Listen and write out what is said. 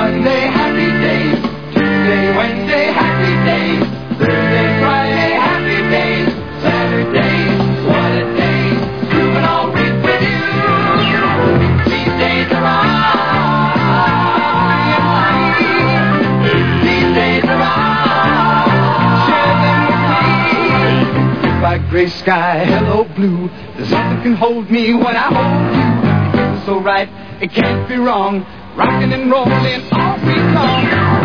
Monday, happy days. Tuesday, Wednesday, happy days. Thursday, Friday, happy days. Saturday, what a day. Grooving all week with you. These days are on. These days are on. Share them with me. Goodbye, gray sky, hello, blue. There's nothing can hold me when I hold you. It feels so right, it can't be wrong. Rocking and rolling all week long.